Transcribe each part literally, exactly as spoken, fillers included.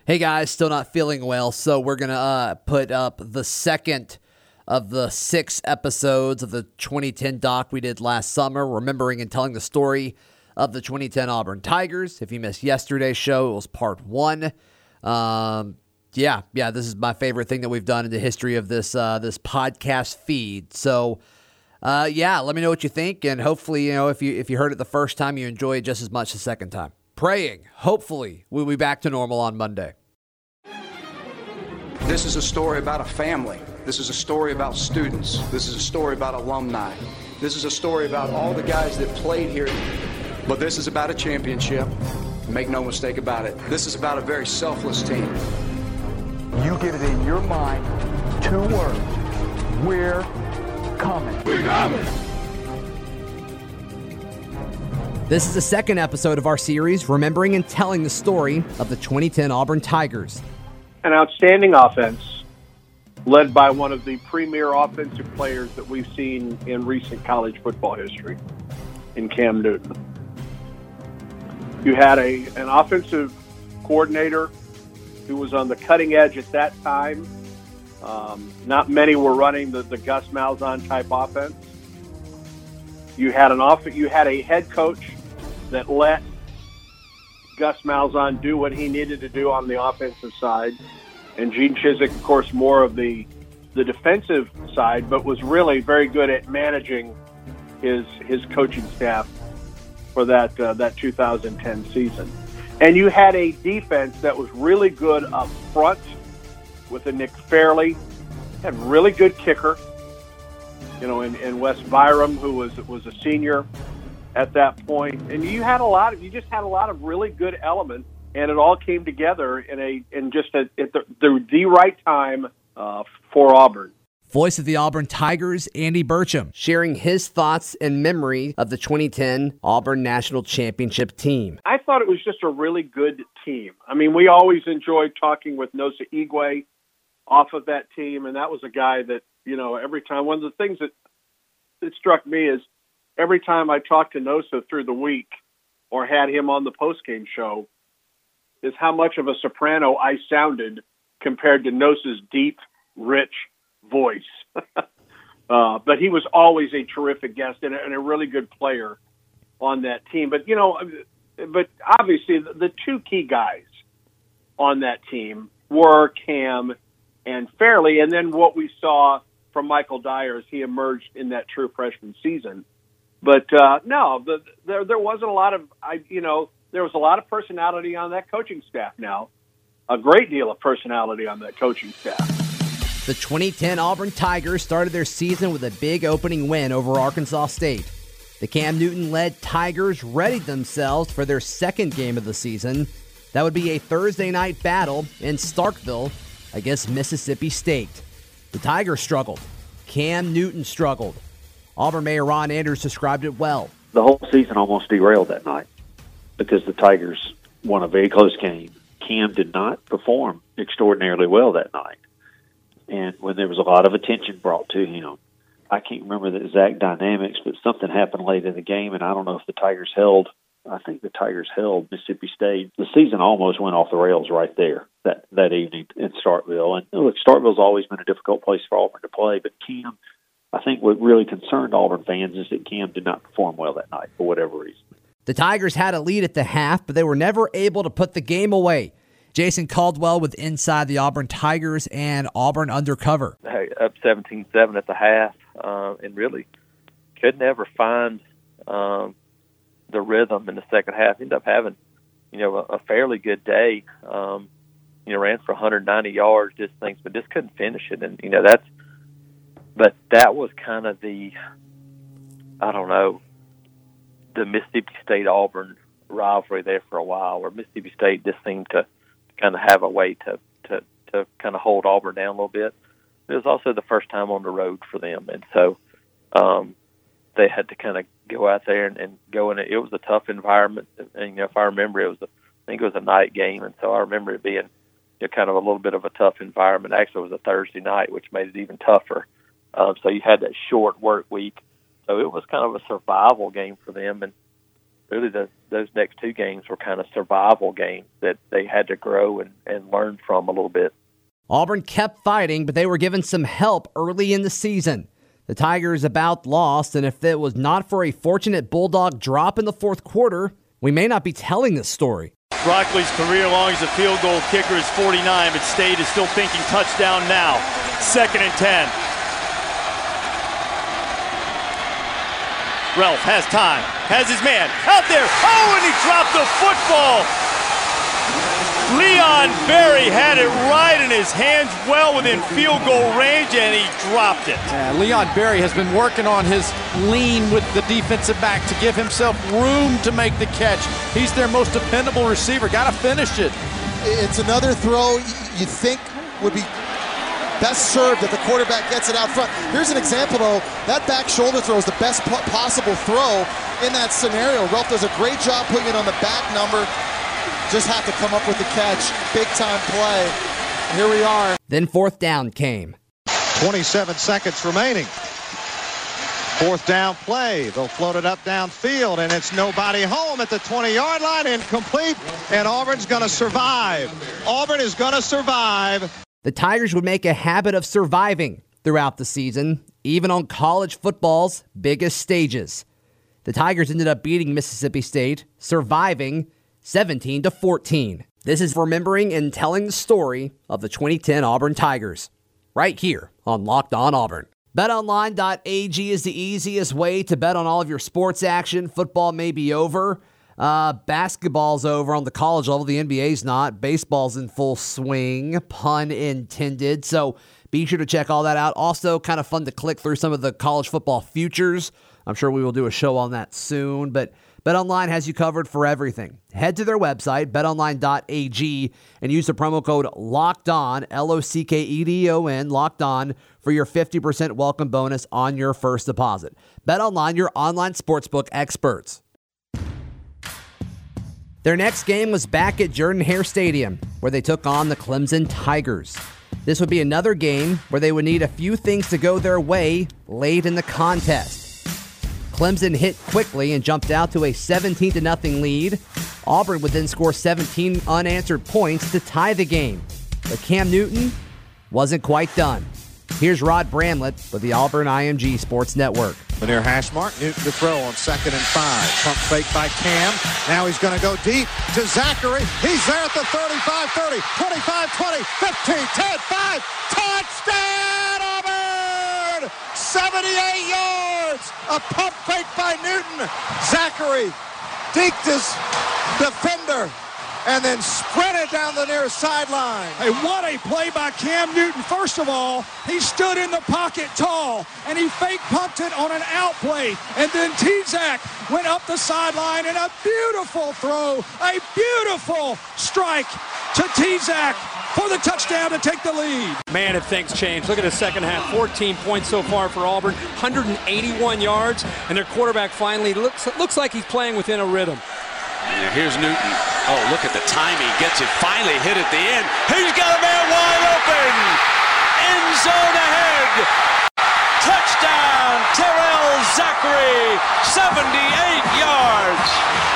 Hey guys, still not feeling well, so we're going to uh, put up the second of the six episodes of the twenty ten doc we did last summer, remembering and telling the story of the twenty ten Auburn Tigers. If you missed yesterday's show, it was part one. Um, yeah, yeah, this is my favorite thing that we've done in the history of this uh, this podcast feed. So, uh, yeah, let me know what you think, and hopefully, you know, if you if you heard it the first time, you enjoy it just as much the second time. Praying, hopefully, we'll be back to normal on Monday. This is a story about a family. This is a story about students. This is a story about alumni. This is a story about all the guys that played here. But this is about a championship. Make no mistake about it. This is about a very selfless team. You get it in your mind, two words. We're coming. We're coming. This is the second episode of our series, remembering and telling the story of the twenty ten Auburn Tigers. An outstanding offense led by one of the premier offensive players that we've seen in recent college football history, in Cam Newton. You had a an offensive coordinator who was on the cutting edge at that time. Um, not many were running the, the Gus Malzahn type offense. You had an off, You had a head coach that let Gus Malzahn do what he needed to do on the offensive side, and Gene Chizik, of course, more of the the defensive side, but was really very good at managing his his coaching staff for that uh, that two thousand ten season. And you had a defense that was really good up front with a Nick Fairley, had really good kicker, you know, in, in Wes Byram, who was was a senior at that point. And you had a lot of you just had a lot of really good elements, and it all came together in a in just a, at the, the the right time uh, for Auburn. Voice of the Auburn Tigers, Andy Burcham, sharing his thoughts and memory of the twenty ten Auburn National Championship team. I thought it was just a really good team. I mean, we always enjoyed talking with Nosa Igwe off of that team, and that was a guy that, you know, every time, one of the things that, that struck me is every time I talked to Nosa through the week or had him on the postgame show is how much of a soprano I sounded compared to Nosa's deep, rich voice. uh, but he was always a terrific guest and a, and a really good player on that team. But, you know, but obviously the, the two key guys on that team were Cam and Fairley. And then what we saw from Michael Dyer as he emerged in that true freshman season. But, uh, no, the, there, there wasn't a lot of, I, you know, there was a lot of personality on that coaching staff now, a great deal of personality on that coaching staff. The twenty ten Auburn Tigers started their season with a big opening win over Arkansas State. The Cam Newton-led Tigers readied themselves for their second game of the season. That would be a Thursday night battle in Starkville against Mississippi State. The Tigers struggled. Cam Newton struggled. Auburn Mayor Ron Andrews described it well. The whole season almost derailed that night because the Tigers won a very close game. Cam did not perform extraordinarily well that night. And when there was a lot of attention brought to him, I can't remember the exact dynamics, but something happened late in the game, and I don't know if the Tigers held, I think the Tigers held Mississippi State. The season almost went off the rails right there that, that evening in Starkville. And look, Starkville's always been a difficult place for Auburn to play, but Cam, I think what really concerned Auburn fans is that Cam did not perform well that night for whatever reason. The Tigers had a lead at the half, but they were never able to put the game away. Jason Caldwell with Inside the Auburn Tigers and Auburn Undercover. Hey, up seventeen seven at the half, uh, and really could never find um, the rhythm in the second half. Ended up having, you know, a, a fairly good day. Um, you know, ran for one hundred ninety yards, just things, but just couldn't finish it. And you know that's, but that was kind of the, I don't know, the Mississippi State Auburn rivalry there for a while, where Mississippi State just seemed to kind of have a way to, to, to kind of hold Auburn down a little bit. It was also the first time on the road for them, and so um, they had to kind of go out there and, and go in. It was a tough environment, and you know, if I remember, it was a, I think it was a night game, and so I remember it being, you know, kind of a little bit of a tough environment. Actually, it was a Thursday night, which made it even tougher. Um, so you had that short work week, so it was kind of a survival game for them, and really the, those next two games were kind of survival games that they had to grow and, and learn from a little bit. Auburn kept fighting, but they were given some help early in the season. The Tigers about lost, and if it was not for a fortunate Bulldog drop in the fourth quarter, we may not be telling this story. Broccoli's career longest a field goal kicker is forty-nine, but State is still thinking touchdown now. Second and ten. Ralph has time, has his man out there. Oh, and he dropped the football. Leon Berry had it right in his hands, well within field goal range, and he dropped it. Yeah, Leon Berry has been working on his lean with the defensive back to give himself room to make the catch. He's their most dependable receiver. Got to finish it. It's another throw you think would be best served if the quarterback gets it out front. Here's an example, though. That back shoulder throw is the best possible throw in that scenario. Ralph does a great job putting it on the back number. Just have to come up with the catch. Big time play. Here we are. Then fourth down came. twenty-seven seconds remaining. Fourth down play. They'll float it up downfield, and it's nobody home at the twenty-yard line. Incomplete, and Auburn's going to survive. Auburn is going to survive. The Tigers would make a habit of surviving throughout the season, even on college football's biggest stages. The Tigers ended up beating Mississippi State, surviving seventeen to fourteen. This is remembering and telling the story of the twenty ten Auburn Tigers, right here on Locked On Auburn. bet online dot a g is the easiest way to bet on all of your sports action. Football may be over. Uh, basketball's over on the college level. The N B A's not. Baseball's in full swing, pun intended. So be sure to check all that out. Also, kind of fun to click through some of the college football futures. I'm sure we will do a show on that soon, but BetOnline has you covered for everything. Head to their website, bet online dot a g, and use the promo code LOCKEDON, L O C K E D O N, Locked On, for your fifty percent welcome bonus on your first deposit. BetOnline, your online sportsbook experts. Their next game was back at Jordan-Hare Stadium, where they took on the Clemson Tigers. This would be another game where they would need a few things to go their way late in the contest. Clemson hit quickly and jumped out to a seventeen to nothing lead. Auburn would then score seventeen unanswered points to tie the game. But Cam Newton wasn't quite done. Here's Rod Bramlett with the Auburn I M G Sports Network. Near hash mark, Newton to throw on second and five. Pump fake by Cam. Now he's going to go deep to Zachary. He's there at the thirty-five, thirty, twenty-five, twenty, fifteen, ten, five. Touchdown, Auburn! seventy-eight yards. A pump fake by Newton. Zachary deked his defender and then sprinted down the near sideline. Hey, what a play by Cam Newton. First of all, he stood in the pocket tall, and he fake pumped it on an out play. And then T-Zac went up the sideline, and a beautiful throw, a beautiful strike to T-Zac for the touchdown to take the lead. Man, have things changed. Look at the second half. fourteen points so far for Auburn, one hundred eighty-one yards, and their quarterback finally looks, looks like he's playing within a rhythm. And here's Newton. Oh, look at the time he gets it. Finally hit at the end. He's got a man wide open. End zone ahead. Touchdown, Terrell Zachary. seventy-eight yards.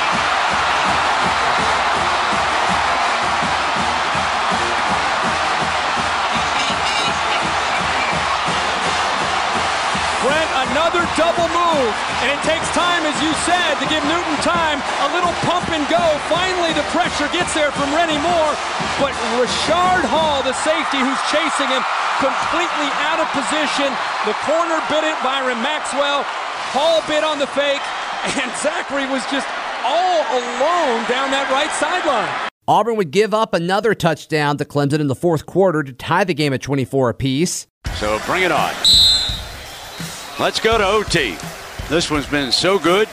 Brent, another double move, and it takes time, as you said, to give Newton time, a little pump and go. Finally, the pressure gets there from Rennie Moore, but Rashard Hall, the safety who's chasing him, completely out of position. The corner bit it, Byron Maxwell. Hall bit on the fake, and Zachary was just all alone down that right sideline. Auburn would give up another touchdown to Clemson in the fourth quarter to tie the game at twenty-four apiece. So bring it on. Let's go to O T. This one's been so good.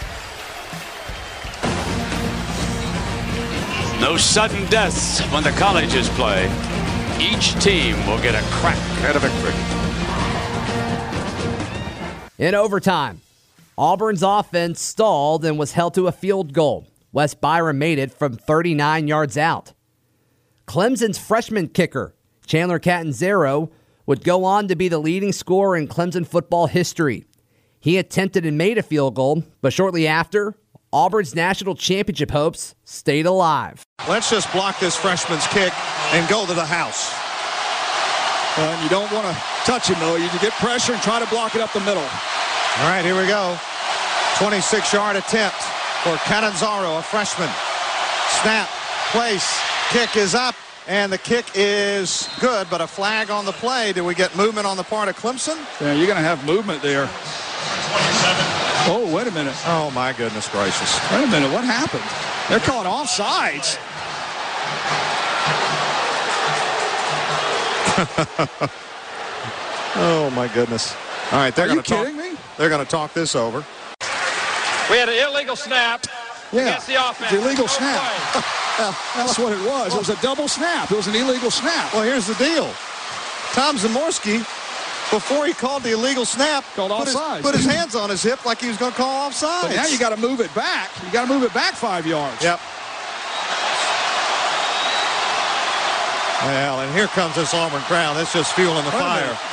No sudden deaths when the colleges play. Each team will get a crack at a victory. In overtime, Auburn's offense stalled and was held to a field goal. Wes Byram made it from thirty-nine yards out. Clemson's freshman kicker, Chandler Catanzaro, would go on to be the leading scorer in Clemson football history. He attempted and made a field goal, but shortly after, Auburn's national championship hopes stayed alive. Let's just block this freshman's kick and go to the house. Uh, and you don't want to touch him, though. You get pressure and try to block it up the middle. All right, here we go. twenty-six-yard attempt for Catanzaro, a freshman. Snap, place, kick is up, and the kick is good, but a flag on the play. Did we get movement on the part of Clemson? Yeah, you're going to have movement there. Oh, wait a minute. Oh, my goodness gracious. Wait a minute, what happened? They're calling offsides. Oh, my goodness. All right, they're Are going you to talk. kidding me? They're going to talk this over. We had an illegal snap Yeah, against the offense. it's illegal No snap. play. Well, that's what it was. It was a double snap. It was an illegal snap. Well, here's the deal. Tom Zamorski, before he called the illegal snap, Called put, his, offsides. put his hands on his hip like he was going to call offsides. But now you got to move it back. You got to move it back five yards. Yep. Well, and here comes this Auburn crowd. That's just fueling the Wait a fire. minute.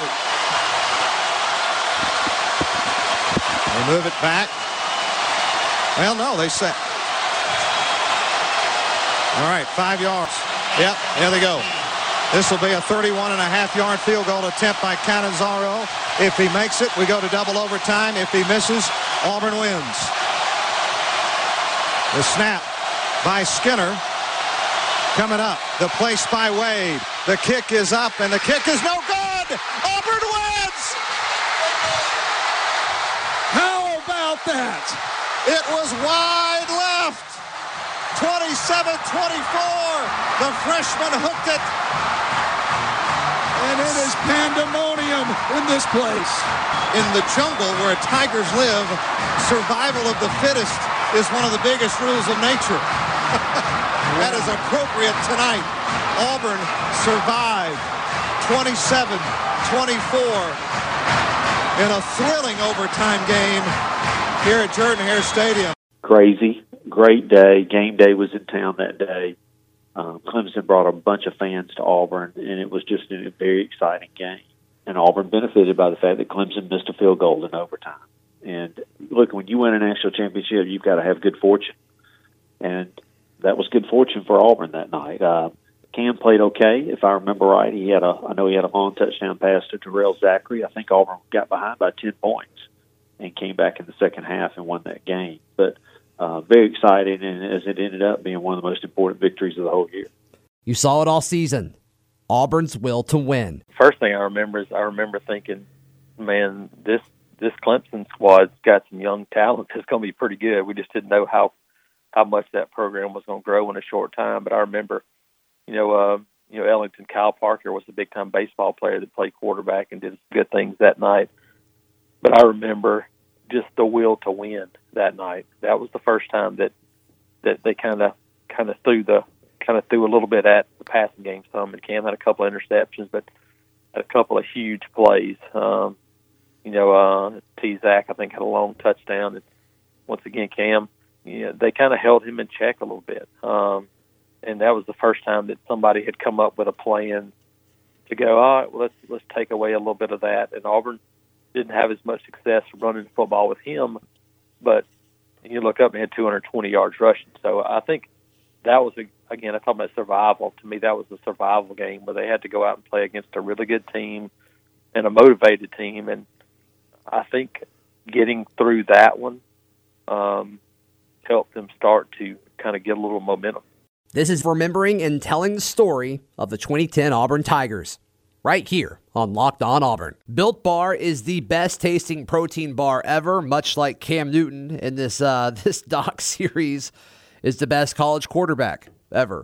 They move it back. Well, no, they set. All right, five yards. Yep, there they go. This will be a thirty-one and a half yard field goal attempt by Catanzaro. If he makes it, we go to double overtime. If he misses, Auburn wins. The snap by Skinner. Coming up, the place by Wade. The kick is up, and the kick is no good. Auburn wins. How about that? It was wide left. twenty-seven twenty-four. The freshman hooked it. And it is pandemonium in this place. In the jungle where tigers live, survival of the fittest is one of the biggest rules of nature. That is appropriate tonight. Auburn survived twenty-seven twenty-four in a thrilling overtime game here at Jordan-Hare Stadium. Crazy, great day. Game day was in town that day. Um, Clemson brought a bunch of fans to Auburn, and it was just a very exciting game. And Auburn benefited by the fact that Clemson missed a field goal in overtime. And look, when you win a national championship, you've got to have good fortune. And that was good fortune for Auburn that night. Uh, Cam played okay, if I remember right. He had a, I know he had a long touchdown pass to Terrell Zachary. I think Auburn got behind by ten points and came back in the second half and won that game. But uh, very exciting, and as it ended up being one of the most important victories of the whole year. You saw it all season. Auburn's will to win. First thing I remember is I remember thinking, man, this this Clemson squad's got some young talent. It's going to be pretty good. We just didn't know how how much that program was going to grow in a short time. But I remember, you know, uh, you know, Ellington Kyle Parker was a big-time baseball player that played quarterback and did good things that night. But I remember just the will to win that night. That was the first time that that they kind of kind of threw the kind of threw a little bit at the passing game some. And Cam had a couple of interceptions, but had a couple of huge plays. Um, you know, uh, T. Zach, I think, had a long touchdown. And once again, Cam, you know, they kind of held him in check a little bit. Um, and that was the first time that somebody had come up with a plan to go, all right, well, let's let's take away a little bit of that. And Auburn didn't have as much success running the football with him, but you look up and had two hundred twenty yards rushing. So I think that was, a, again, I talk about survival. To me, that was a survival game where they had to go out and play against a really good team and a motivated team. And I think getting through that one um, helped them start to kind of get a little momentum. This is remembering and telling the story of the twenty ten Auburn Tigers, right here on Locked On Auburn. Built Bar is the best tasting protein bar ever, much like Cam Newton in this uh, this doc series is the best college quarterback ever.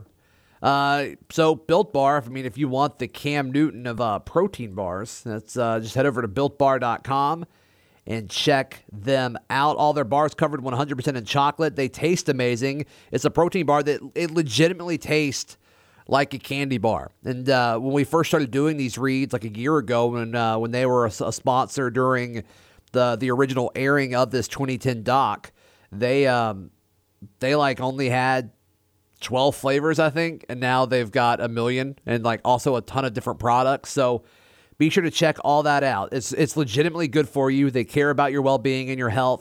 Uh, so Built Bar, I mean, if you want the Cam Newton of uh, protein bars, that's uh, just head over to built bar dot com and check them out. All their bars covered one hundred percent in chocolate. They taste amazing. It's a protein bar that it legitimately tastes like a candy bar. And uh, when we first started doing these reads like a year ago, when uh, when they were a, a sponsor during the the original airing of this twenty ten doc, they um they like only had twelve flavors, I think, and now they've got a million and like also a ton of different products. So be sure to check all that out. It's it's legitimately good for you. They care about your well-being and your health.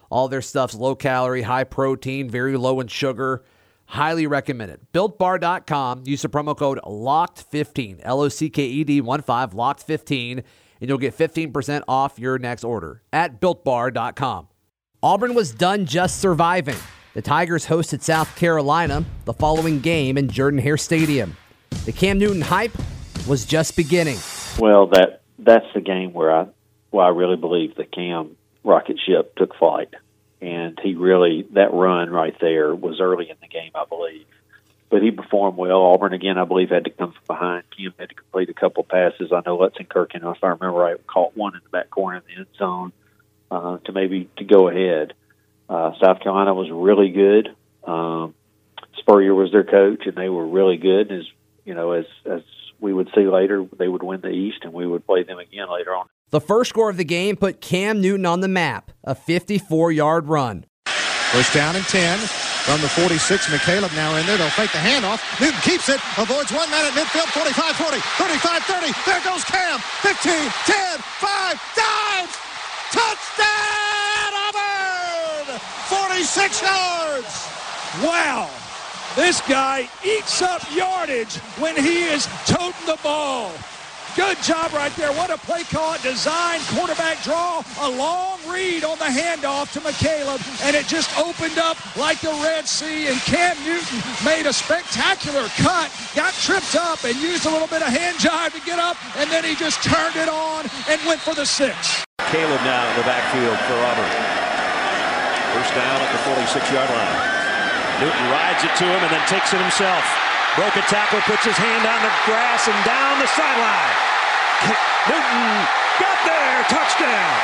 All their stuff's low calorie, high protein, very low in sugar. Highly recommended. Built Bar dot com. Use the promo code locked fifteen, L O C K E D one five, locked fifteen, and you'll get fifteen percent off your next order at Built Bar dot com. Auburn was done just surviving. The Tigers hosted South Carolina the following game in Jordan-Hare Stadium. The Cam Newton hype was just beginning. Well, that that's the game where I where I really believe the Cam rocket ship took flight. And he really, that run right there was early in the game, I believe. But he performed well. Auburn, again, I believe, had to come from behind. Cam had to complete a couple passes. I know Lutzenkirchen, if I remember right, caught one in the back corner in the end zone uh, to maybe to go ahead. Uh, South Carolina was really good. Um, Spurrier was their coach, and they were really good. As you know, as as we would see later, they would win the East, and we would play them again later on. The first score of the game put Cam Newton on the map, a fifty-four-yard run. First down and ten from the forty-six. McCaleb now in there. They'll fake the handoff. Newton keeps it, avoids one man at midfield, forty-five forty, thirty-five thirty. There goes Cam. fifteen, ten, five, dives! Touchdown, Auburn! forty-six yards! Wow! This guy eats up yardage when he is toting the ball. Good job right there. What a play call. Design, quarterback draw, a long read on the handoff to McCaleb, and it just opened up like the Red Sea, and Cam Newton made a spectacular cut, got tripped up, and used a little bit of hand jive to get up, and then he just turned it on and went for the six. Caleb now in the backfield for Auburn. First down at the forty-six-yard line. Newton rides it to him and then takes it himself. Broke a tackle, puts his hand on the grass and down the sideline. Newton got there, touchdown.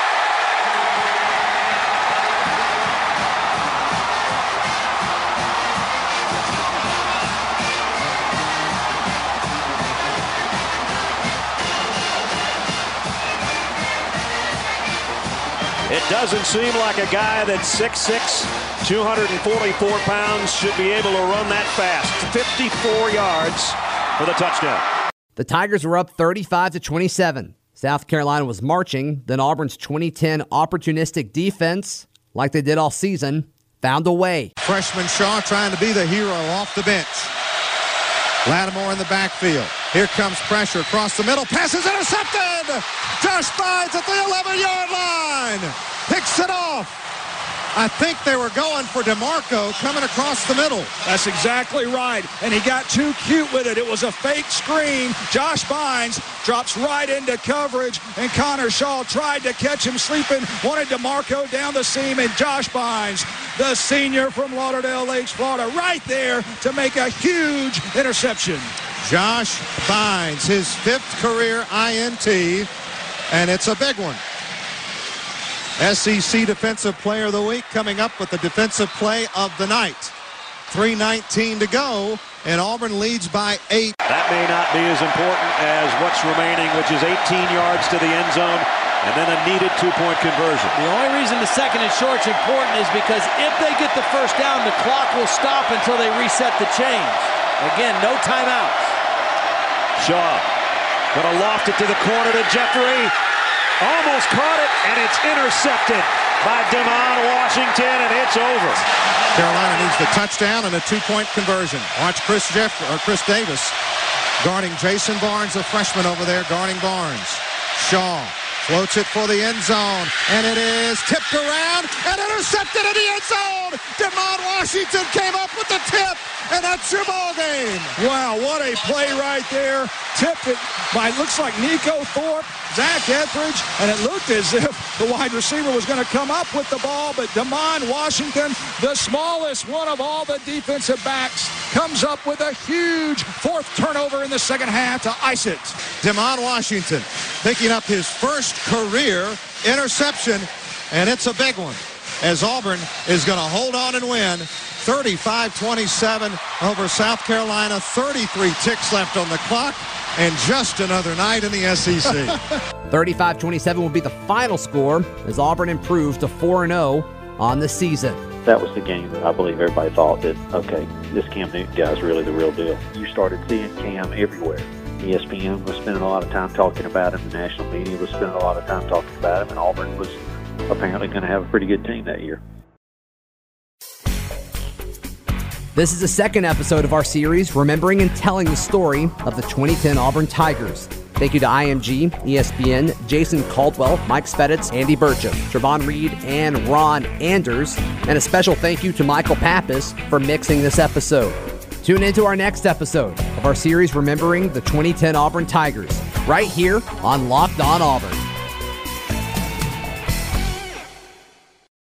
It doesn't seem like a guy that's six six, two hundred forty-four pounds should be able to run that fast. fifty-four yards for the touchdown. The Tigers were up thirty-five to twenty-seven. South Carolina was marching. Then Auburn's twenty ten opportunistic defense, like they did all season, found a way. Freshman Shaw trying to be the hero off the bench. Lattimore in the backfield. Here comes pressure across the middle. Pass is intercepted! Josh Bynes at the eleven-yard line. Picks it off. I think they were going for DeMarco coming across the middle. That's exactly right, and he got too cute with it. It was a fake screen. Josh Bynes drops right into coverage, and Connor Shaw tried to catch him sleeping, wanted DeMarco down the seam, and Josh Bynes, the senior from Lauderdale Lakes, Florida, right there to make a huge interception. Josh Bynes, his fifth career I N T, and it's a big one. S E C Defensive Player of the Week coming up with the defensive play of the night. three nineteen to go, and Auburn leads by eight. That may not be as important as what's remaining, which is eighteen yards to the end zone, and then a needed two-point conversion. The only reason the second and short's important is because if they get the first down, the clock will stop until they reset the chains. Again, no timeouts. Shaw gonna loft it to the corner to Jeffrey. Almost caught it, and it's intercepted by Demond Washington, and it's over. Carolina needs the touchdown and a two-point conversion. Watch Chris Jeff or Chris Davis guarding Jason Barnes, a freshman over there, guarding Barnes. Shaw floats it for the end zone, and it is tipped around and intercepted in the end zone. Demond Washington came up with the tip, and that's your ball game. Wow, what a play right there. Tipped it by, looks like Nico Thorpe, Zach Etheridge, and it looked as if the wide receiver was going to come up with the ball, but Demond Washington, the smallest one of all the defensive backs, comes up with a huge fourth turnover in the second half to ice it. Demond Washington picking up his first career interception, and it's a big one, as Auburn is going to hold on and win thirty-five twenty-seven over South Carolina. thirty-three ticks left on the clock, and just another night in the S E C. thirty-five twenty-seven will be the final score as Auburn improves to four and oh on the season. That was the game that I believe everybody thought that, okay, this Cam Newton guy is really the real deal. You started seeing Cam everywhere. E S P N was spending a lot of time talking about him. The national media was spending a lot of time talking about him. And Auburn was apparently going to have a pretty good team that year. This is the second episode of our series, remembering and telling the story of the twenty ten Auburn Tigers. Thank you to I M G, E S P N, Jason Caldwell, Mike Speditz, Andy Burcham, Trevon Reed, and Ron Anders. And a special thank you to Michael Pappas for mixing this episode. Tune into our next episode of our series, remembering the twenty ten Auburn Tigers, right here on Locked On Auburn.